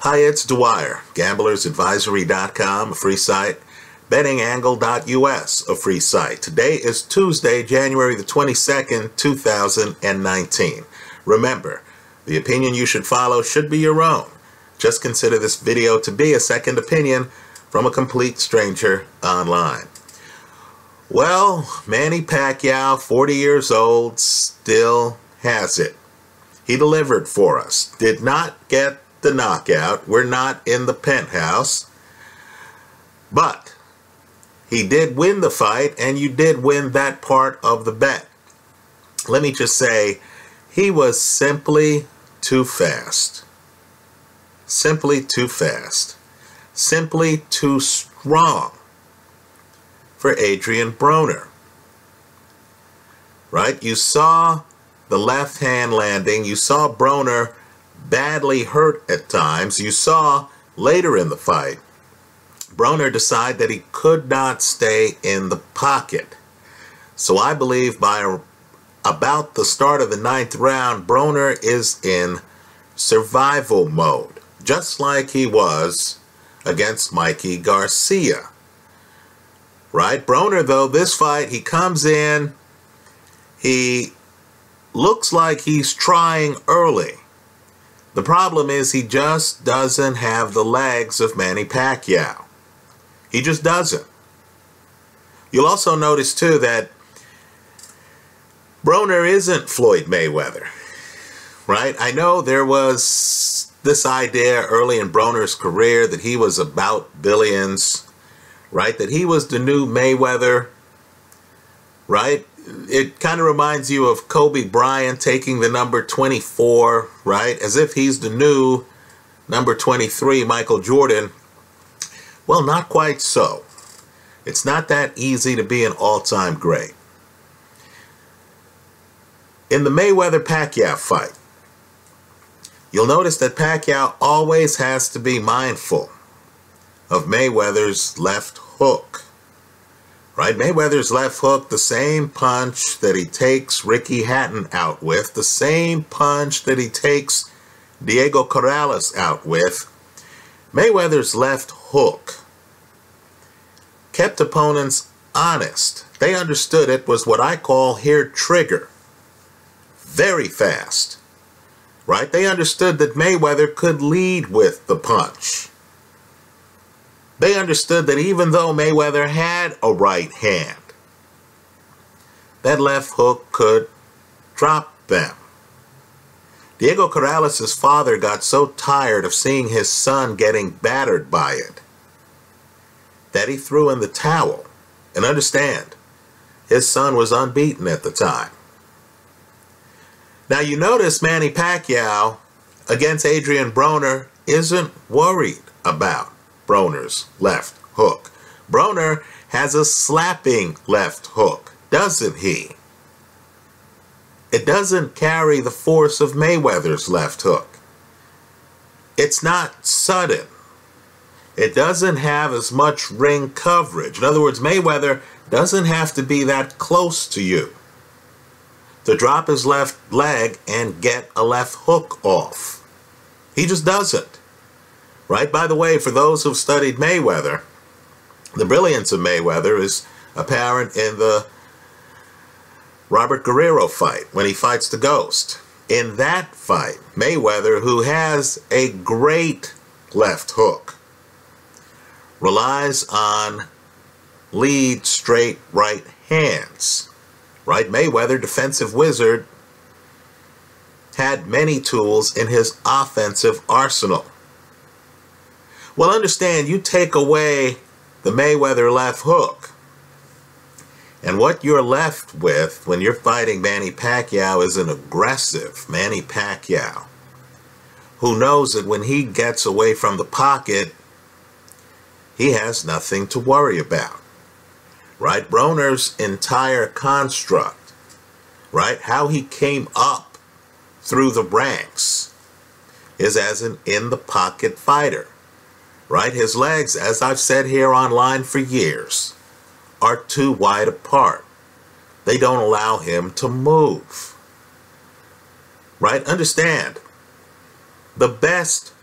Hi, it's Dwyer, gamblersadvisory.com, a free site, bettingangle.us, a free site. Today is Tuesday, January the 22nd, 2019. Remember, the opinion you should follow should be your own. Just consider this video to be a second opinion from a complete stranger online. Well, Manny Pacquiao, 40 years old, still has it. He delivered for us. Did not get the knockout. We're not in the penthouse. But he did win the fight, and you did win that part of the bet. Let me just say, he was simply too fast. Simply too fast. Simply too strong for Adrian Broner. Right? You saw the left hand landing. You saw Broner badly hurt at times. You saw later in the fight, Broner decided that he could not stay in the pocket. So I believe by about the start of the 9th round, Broner is in survival mode, just like he was against Mikey Garcia. Right? Broner, though, this fight, he comes in, he looks like he's trying early. The problem is he just doesn't have the legs of Manny Pacquiao. He just doesn't. You'll also notice, too, that Broner isn't Floyd Mayweather. Right? I know there was this idea early in Broner's career that he was about billions. Right? That he was the new Mayweather. Right? It kind of reminds you of Kobe Bryant taking the number 24, right? As if he's the new number 23, Michael Jordan. Well, not quite so. It's not that easy to be an all-time great. In the Mayweather-Pacquiao fight, you'll notice that Pacquiao always has to be mindful of Mayweather's left hook. Right? Mayweather's left hook, the same punch that he takes Ricky Hatton out with, the same punch that he takes Diego Corrales out with. Mayweather's left hook kept opponents honest. They understood it was what I call hair trigger. Very fast. Right? They understood that Mayweather could lead with the punch. They understood that even though Mayweather had a right hand, that left hook could drop them. Diego Corrales' father got so tired of seeing his son getting battered by it that he threw in the towel. And understand, his son was unbeaten at the time. Now you notice Manny Pacquiao against Adrian Broner isn't worried about Broner's left hook. Broner has a slapping left hook, doesn't he? It doesn't carry the force of Mayweather's left hook. It's not sudden. It doesn't have as much ring coverage. In other words, Mayweather doesn't have to be that close to you to drop his left leg and get a left hook off. He just doesn't. Right? By the way, for those who've studied Mayweather, the brilliance of Mayweather is apparent in the Robert Guerrero fight when he fights the Ghost. In that fight, Mayweather, who has a great left hook, relies on lead straight right hands. Right? Mayweather, defensive wizard, had many tools in his offensive arsenal. Well, understand, you take away the Mayweather left hook, and what you're left with when you're fighting Manny Pacquiao is an aggressive Manny Pacquiao who knows that when he gets away from the pocket, he has nothing to worry about. Right? Broner's entire construct, right? How he came up through the ranks is as an in-the-pocket fighter. Right? His legs, as I've said here online for years, are too wide apart. They don't allow him to move. Right? Understand, the best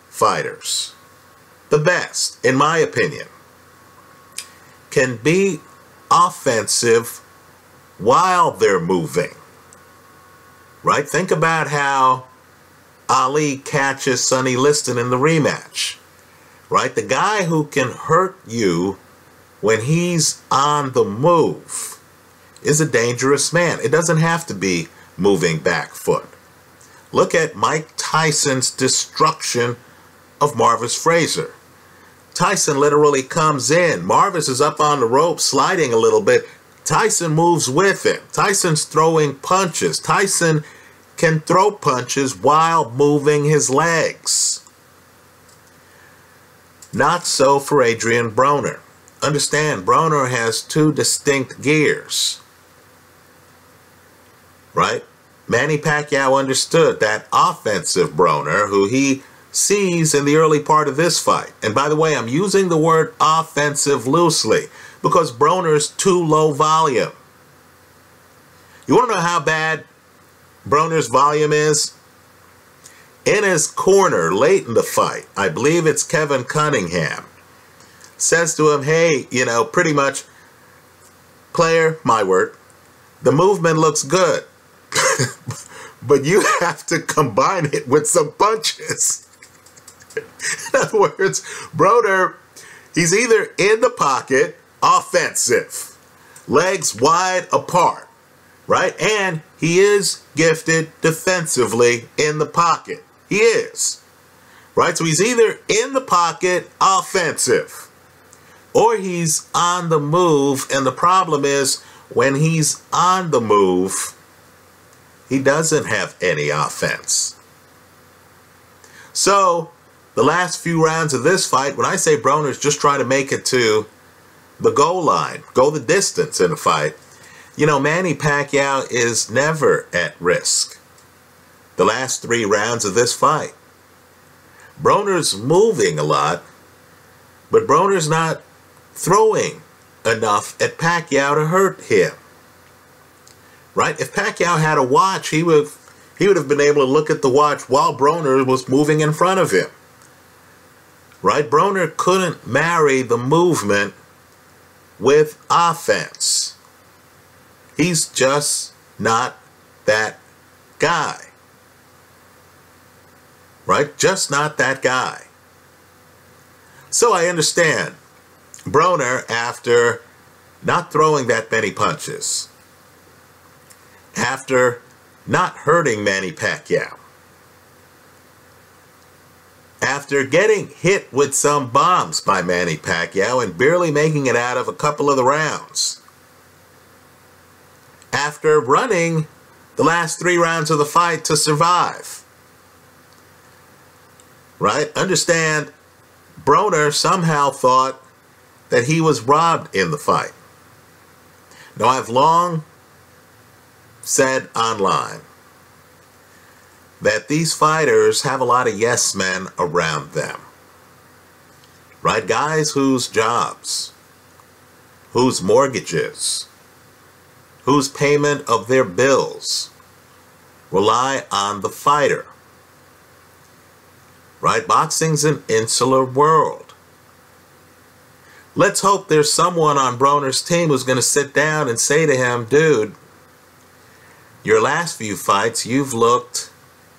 fighters, the best, in my opinion, can be offensive while they're moving. Right? Think about how Ali catches Sonny Liston in the rematch. Right? The guy who can hurt you when he's on the move is a dangerous man. It doesn't have to be moving back foot. Look at Mike Tyson's destruction of Marvis Frazier. Tyson literally comes in. Marvis is up on the rope, sliding a little bit. Tyson moves with him. Tyson's throwing punches. Tyson can throw punches while moving his legs. Not so for Adrian Broner. Understand, Broner has two distinct gears. Right? Manny Pacquiao understood that offensive Broner, who he sees in the early part of this fight. And by the way, I'm using the word offensive loosely because Broner's too low volume. You want to know how bad Broner's volume is? In his corner late in the fight, I believe it's Kevin Cunningham, says to him, hey, pretty much, player, my word, the movement looks good, but you have to combine it with some punches. In other words, Broner, he's either in the pocket, offensive, legs wide apart, right? And he is gifted defensively in the pocket. He is, right? So he's either in the pocket, offensive, or he's on the move. And the problem is when he's on the move, he doesn't have any offense. So the last few rounds of this fight, when I say Broner's just trying to make it to the goal line, go the distance in a fight, Manny Pacquiao is never at risk. The last 3 rounds of this fight, Broner's moving a lot, but Broner's not throwing enough at Pacquiao to hurt him. Right? If Pacquiao had a watch, he would have been able to look at the watch while Broner was moving in front of him. Right? Broner couldn't marry the movement with offense. He's just not that guy. Right? Just not that guy. So I understand Broner, after not throwing that many punches, after not hurting Manny Pacquiao, after getting hit with some bombs by Manny Pacquiao and barely making it out of a couple of the rounds, after running the last 3 rounds of the fight to survive, right? Understand, Broner somehow thought that he was robbed in the fight. Now, I've long said online that these fighters have a lot of yes men around them. Right? Guys whose jobs, whose mortgages, whose payment of their bills rely on the fighter. Right? Boxing's an insular world. Let's hope there's someone on Broner's team who's going to sit down and say to him, dude, your last few fights, you've looked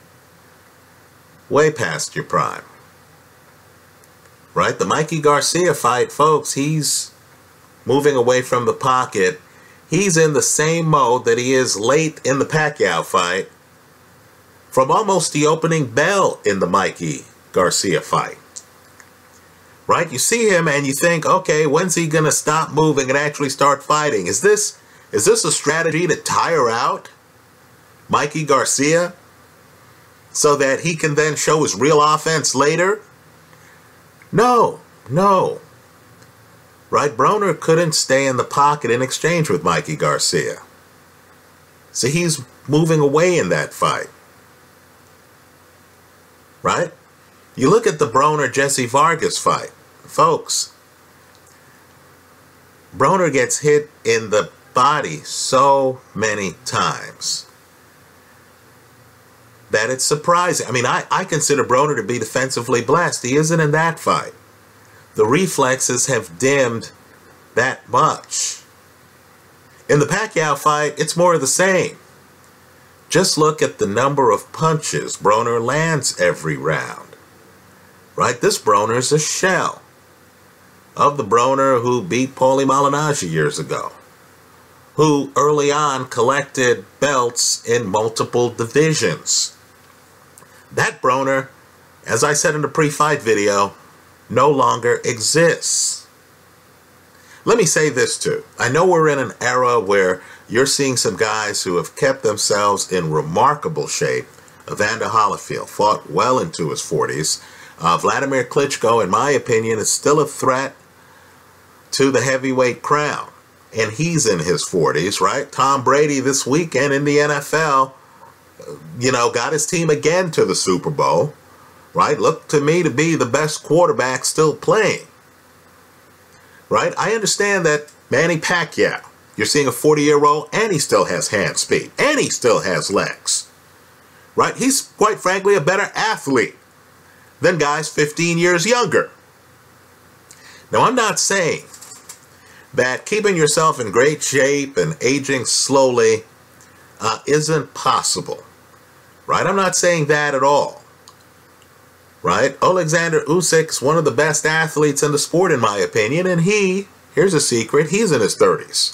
way past your prime. Right? The Mikey Garcia fight, folks, he's moving away from the pocket. He's in the same mode that he is late in the Pacquiao fight from almost the opening bell in the Mikey Garcia fight. Right? You see him and you think, okay, when's he going to stop moving and actually start fighting? Is this a strategy to tire out Mikey Garcia so that he can then show his real offense later? No. Right? Broner couldn't stay in the pocket in exchange with Mikey Garcia. So he's moving away in that fight. Right? You look at the Broner-Jesse Vargas fight. Folks, Broner gets hit in the body so many times. that it's surprising. I mean, I consider Broner to be defensively blessed. He isn't in that fight. The reflexes have dimmed that much. In the Pacquiao fight, it's more of the same. Just look at the number of punches Broner lands every round. Right? This Broner's a shell of the Broner who beat Paulie Malignaggi years ago, who early on collected belts in multiple divisions. That Broner, as I said in the pre-fight video, no longer exists. Let me say this too. I know we're in an era where you're seeing some guys who have kept themselves in remarkable shape. Evander Holyfield fought well into his 40s. Vladimir Klitschko, in my opinion, is still a threat to the heavyweight crown. And he's in his 40s, right? Tom Brady this weekend in the NFL, got his team again to the Super Bowl, right? Looked to me to be the best quarterback still playing, right? I understand that Manny Pacquiao, you're seeing a 40-year-old and he still has hand speed and he still has legs, right? He's, quite frankly, a better athlete than guys 15 years younger. Now, I'm not saying that keeping yourself in great shape and aging slowly isn't possible, right? I'm not saying that at all, right? Alexander Usyk's one of the best athletes in the sport, in my opinion, and here's a secret, he's in his 30s,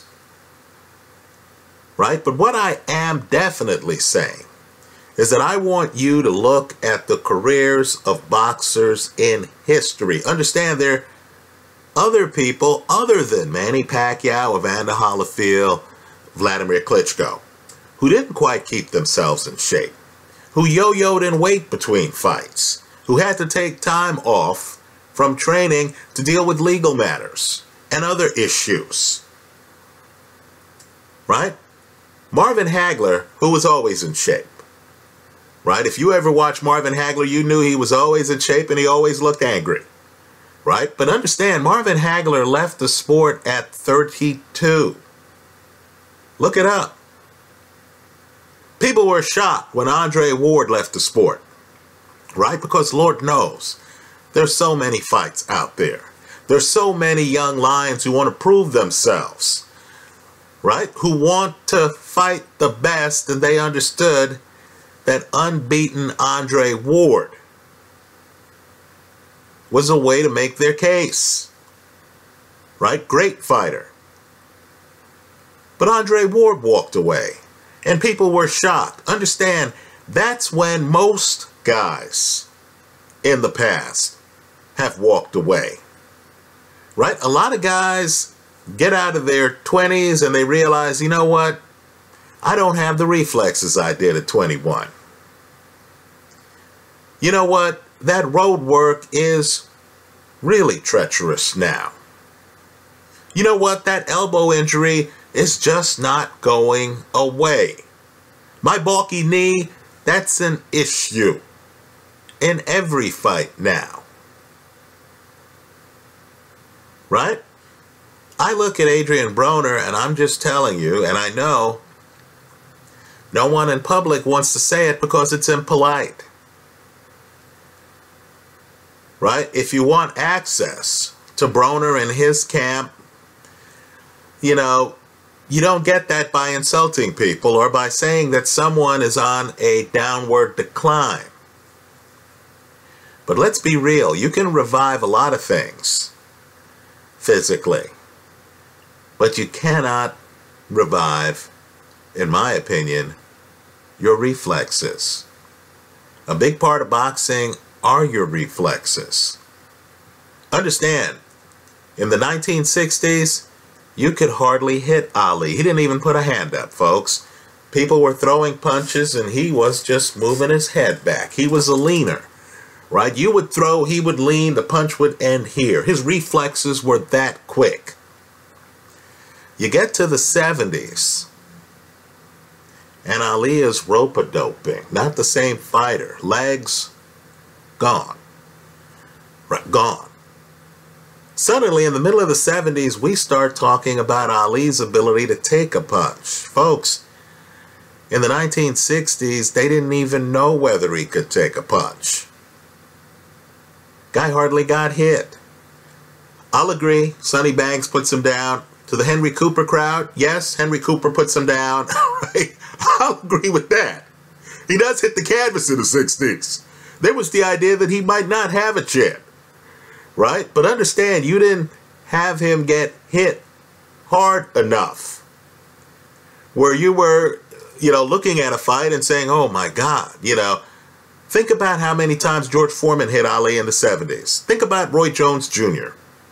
right? But what I am definitely saying is that I want you to look at the careers of boxers in history. Understand there are other people other than Manny Pacquiao, Evander Holyfield, Vladimir Klitschko, who didn't quite keep themselves in shape, who yo-yoed in weight between fights, who had to take time off from training to deal with legal matters and other issues, right? Marvin Hagler, who was always in shape, right? If you ever watched Marvin Hagler, you knew he was always in shape and he always looked angry, right? But understand, Marvin Hagler left the sport at 32. Look it up. People were shocked when Andre Ward left the sport, right? Because Lord knows, there's so many fights out there. There's so many young lions who want to prove themselves, right? Who want to fight the best, and they understood that unbeaten Andre Ward was a way to make their case, right? Great fighter. But Andre Ward walked away, and people were shocked. Understand, that's when most guys in the past have walked away, right? A lot of guys get out of their 20s and they realize, you know what? I don't have the reflexes I did at 21. You know what? That road work is really treacherous now. You know what? That elbow injury is just not going away. My bulky knee, that's an issue in every fight now. Right? I look at Adrian Broner and I'm just telling you, and I know no one in public wants to say it because it's impolite. Right? If you want access to Broner and his camp, you don't get that by insulting people or by saying that someone is on a downward decline. But let's be real, you can revive a lot of things physically, but you cannot revive, in my opinion, your reflexes. A big part of boxing are your reflexes. Understand, in the 1960s, you could hardly hit Ali. He didn't even put a hand up, folks. People were throwing punches and he was just moving his head back. He was a leaner, right? You would throw, he would lean, the punch would end here. His reflexes were that quick. You get to the 70s, and Ali is rope-a-doping. Not the same fighter. Legs, gone. Right, gone. Suddenly, in the middle of the 70s, we start talking about Ali's ability to take a punch. Folks, In the 1960s, they didn't even know whether he could take a punch. Guy hardly got hit. I'll agree, Sonny Banks puts him down. To the Henry Cooper crowd, yes, Henry Cooper puts him down. Right? I'll agree with that. He does hit the canvas in the 60s. There was the idea that he might not have a chin. Right? But understand, you didn't have him get hit hard enough where you were, looking at a fight and saying, oh my God, think about how many times George Foreman hit Ali in the 70s. Think about Roy Jones Jr.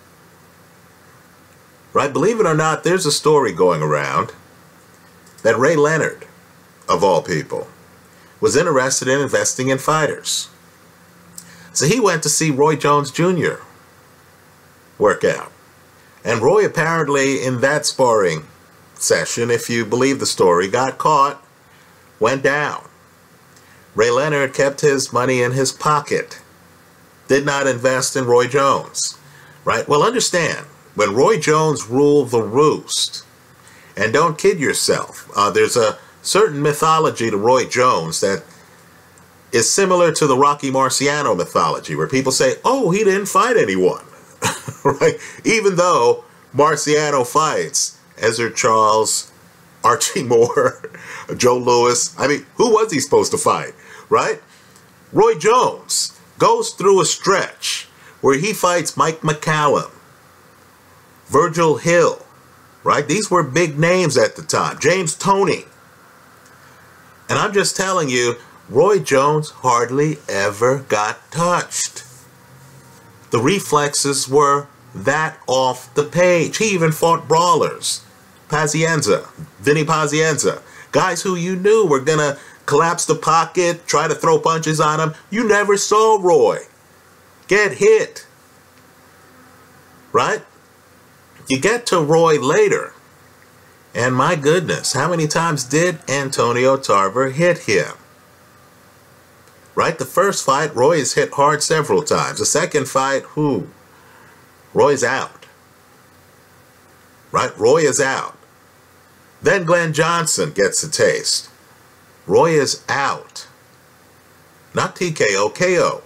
Right? Believe it or not, there's a story going around that Ray Leonard, of all people, was interested in investing in fighters. So he went to see Roy Jones Jr. work out. And Roy apparently in that sparring session, if you believe the story, got caught, went down. Ray Leonard kept his money in his pocket, did not invest in Roy Jones. Right? Well, understand, when Roy Jones ruled the roost, and don't kid yourself, there's a certain mythology to Roy Jones that is similar to the Rocky Marciano mythology, where people say, oh, he didn't fight anyone. Right? Even though Marciano fights Ezzard Charles, Archie Moore, Joe Louis. I mean, who was he supposed to fight? Right? Roy Jones goes through a stretch where he fights Mike McCallum, Virgil Hill, right? These were big names at the time. James Toney. And I'm just telling you, Roy Jones hardly ever got touched. The reflexes were that off the page. He even fought brawlers. Pazienza, Vinny Pazienza. Guys who you knew were going to collapse the pocket, try to throw punches on him. You never saw Roy get hit. Right? You get to Roy later, and my goodness, how many times did Antonio Tarver hit him? Right? The first fight, Roy is hit hard several times. The second fight, Roy's out. Right? Roy is out. Then Glenn Johnson gets a taste. Roy is out. Not TKO, KO.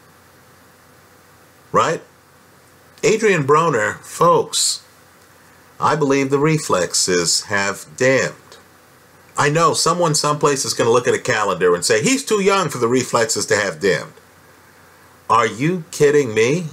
Right? Adrian Broner, folks, I believe the reflexes have dimmed. I know someone someplace is going to look at a calendar and say, he's too young for the reflexes to have dimmed. Are you kidding me?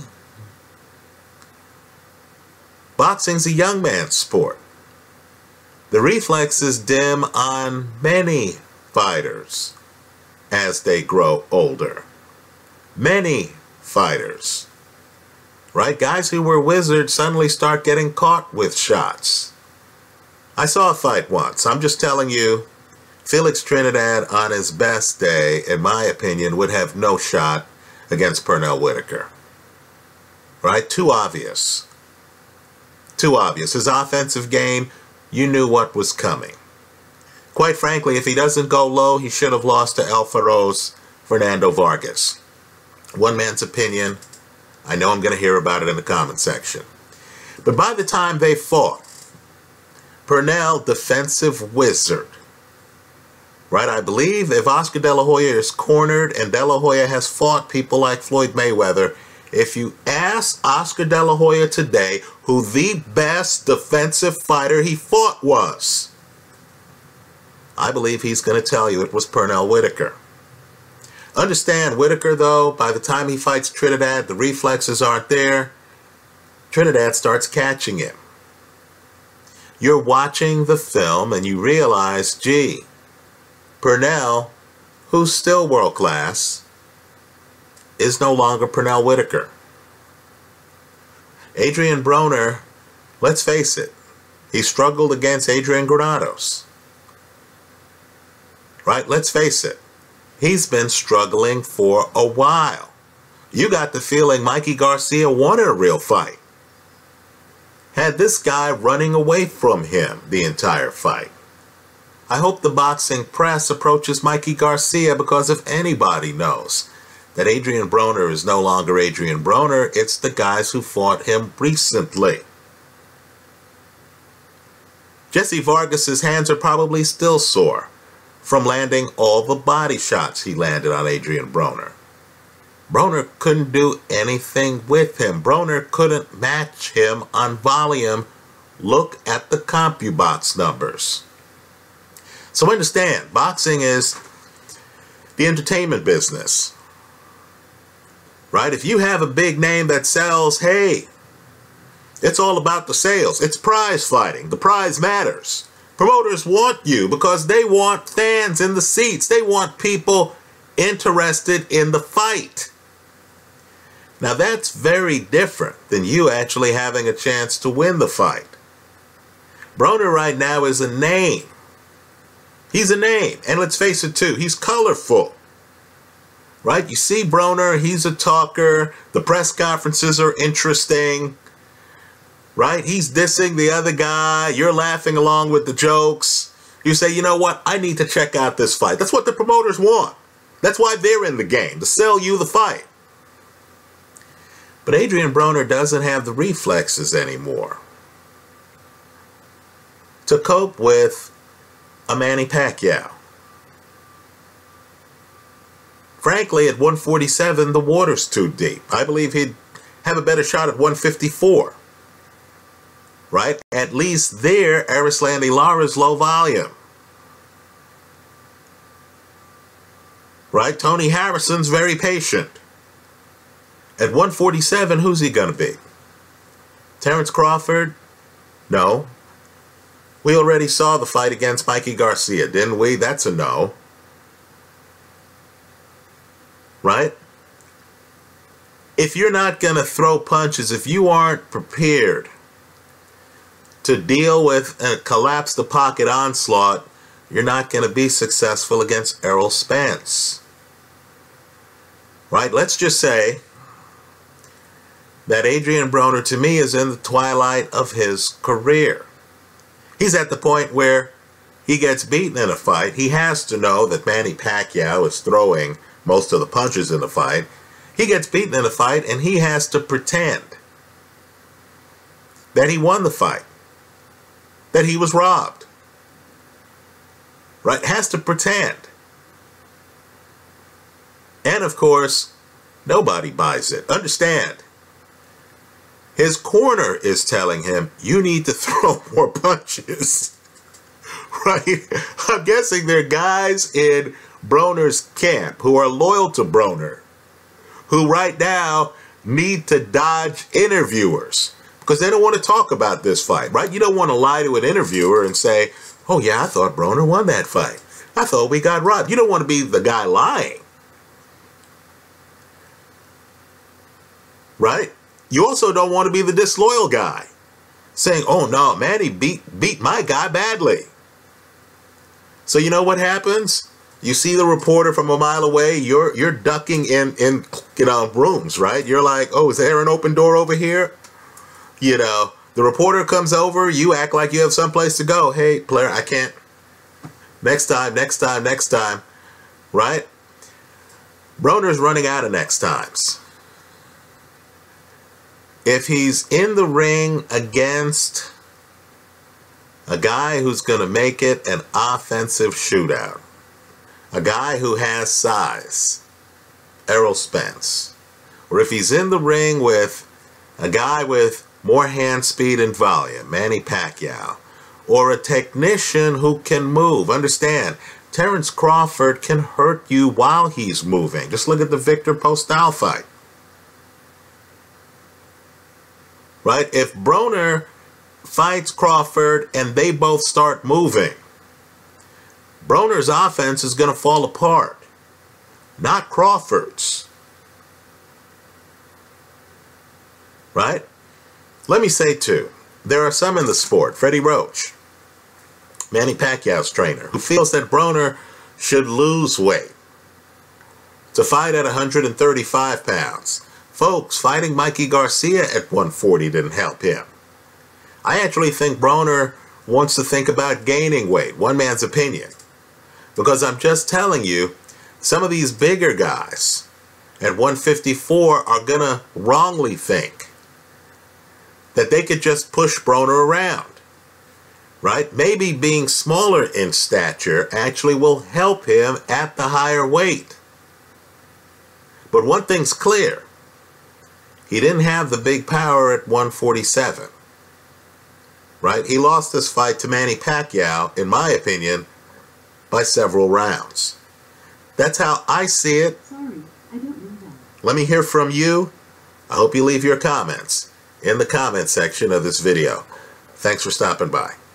Boxing's a young man's sport. The reflexes dim on many fighters as they grow older. Many fighters. Right? Guys who were wizards suddenly start getting caught with shots. I saw a fight once. I'm just telling you, Felix Trinidad on his best day, in my opinion, would have no shot against Pernell Whitaker. Right? Too obvious. Too obvious. His offensive game, you knew what was coming. Quite frankly, if he doesn't go low, he should have lost to El Feroz Fernando Vargas. One man's opinion. I know I'm going to hear about it in the comment section. But by the time they fought, Pernell, defensive wizard. Right? I believe if Oscar De La Hoya is cornered and De La Hoya has fought people like Floyd Mayweather, if you ask Oscar De La Hoya today who the best defensive fighter he fought was, I believe he's going to tell you it was Pernell Whitaker. Understand, Whitaker, though, by the time he fights Trinidad, the reflexes aren't there. Trinidad starts catching him. You're watching the film and you realize, gee, Pernell, who's still world class, is no longer Pernell Whitaker. Adrian Broner, let's face it, he struggled against Adrian Granados. Right? Let's face it. He's been struggling for a while. You got the feeling Mikey Garcia wanted a real fight. Had this guy running away from him the entire fight. I hope the boxing press approaches Mikey Garcia, because if anybody knows that Adrian Broner is no longer Adrian Broner, it's the guys who fought him recently. Jesse Vargas's hands are probably still sore from landing all the body shots he landed on Adrian Broner. Broner couldn't do anything with him. Broner couldn't match him on volume. Look at the CompuBox numbers. So understand, boxing is the entertainment business. Right? If you have a big name that sells, hey, it's all about the sales. It's prize fighting. The prize matters. Promoters want you because they want fans in the seats. They want people interested in the fight. Now that's very different than you actually having a chance to win the fight. Broner right now is a name. He's a name. And let's face it too, he's colorful. Right? You see Broner, he's a talker. The press conferences are interesting. Right? He's dissing the other guy. You're laughing along with the jokes. You say, you know what? I need to check out this fight. That's what the promoters want. That's why they're in the game, to sell you the fight. But Adrian Broner doesn't have the reflexes anymore to cope with a Manny Pacquiao. Frankly, at 147, the water's too deep. I believe he'd have a better shot at 154. Right? At least there, Erislandy Lara's low volume. Right? Tony Harrison's very patient. At 147, who's he going to be? Terence Crawford? No. We already saw the fight against Mikey Garcia, didn't we? That's a no. Right? If you're not going to throw punches, if you aren't prepared to deal with a collapse the pocket onslaught, you're not going to be successful against Errol Spence. Right? Let's just say that Adrian Broner, to me, is in the twilight of his career. He's at the point where he gets beaten in a fight. He has to know that Manny Pacquiao is throwing most of the punches in the fight. He gets beaten in a fight, and he has to pretend that he won the fight, that he was robbed. Right? Has to pretend. And, of course, nobody buys it. Understand. His corner is telling him, you need to throw more punches. Right? I'm guessing there are guys in Broner's camp who are loyal to Broner, who right now need to dodge interviewers because they don't want to talk about this fight, right? You don't want to lie to an interviewer and say, oh yeah, I thought Broner won that fight. I thought we got robbed. You don't want to be the guy lying. Right? You also don't want to be the disloyal guy saying, oh no, Manny beat my guy badly. So you know what happens? You see the reporter from a mile away, you're ducking in rooms, right? You're like, oh, is there an open door over here? You know, the reporter comes over, you act like you have someplace to go. Hey, player, I can't. Next time, right? Broner's running out of next times. If he's in the ring against a guy who's going to make it an offensive shootout, a guy who has size, Errol Spence, or if he's in the ring with a guy with more hand speed and volume, Manny Pacquiao, or a technician who can move. Understand, Terence Crawford can hurt you while he's moving. Just look at the Victor Postol fight. Right? If Broner fights Crawford and they both start moving, Broner's offense is going to fall apart, not Crawford's. Right? Let me say, too, there are some in the sport, Freddie Roach, Manny Pacquiao's trainer, who feels that Broner should lose weight to fight at 135 pounds. Folks, fighting Mikey Garcia at 140 didn't help him. I actually think Broner wants to think about gaining weight, one man's opinion. Because I'm just telling you, some of these bigger guys at 154 are going to wrongly think that they could just push Broner around. right? Maybe being smaller in stature actually will help him at the higher weight. But one thing's clear. He didn't have the big power at 147, right? He lost this fight to Manny Pacquiao, in my opinion, by several rounds. That's how I see it. Sorry, I don't know that. Let me hear from you. I hope you leave your comments in the comment section of this video. Thanks for stopping by.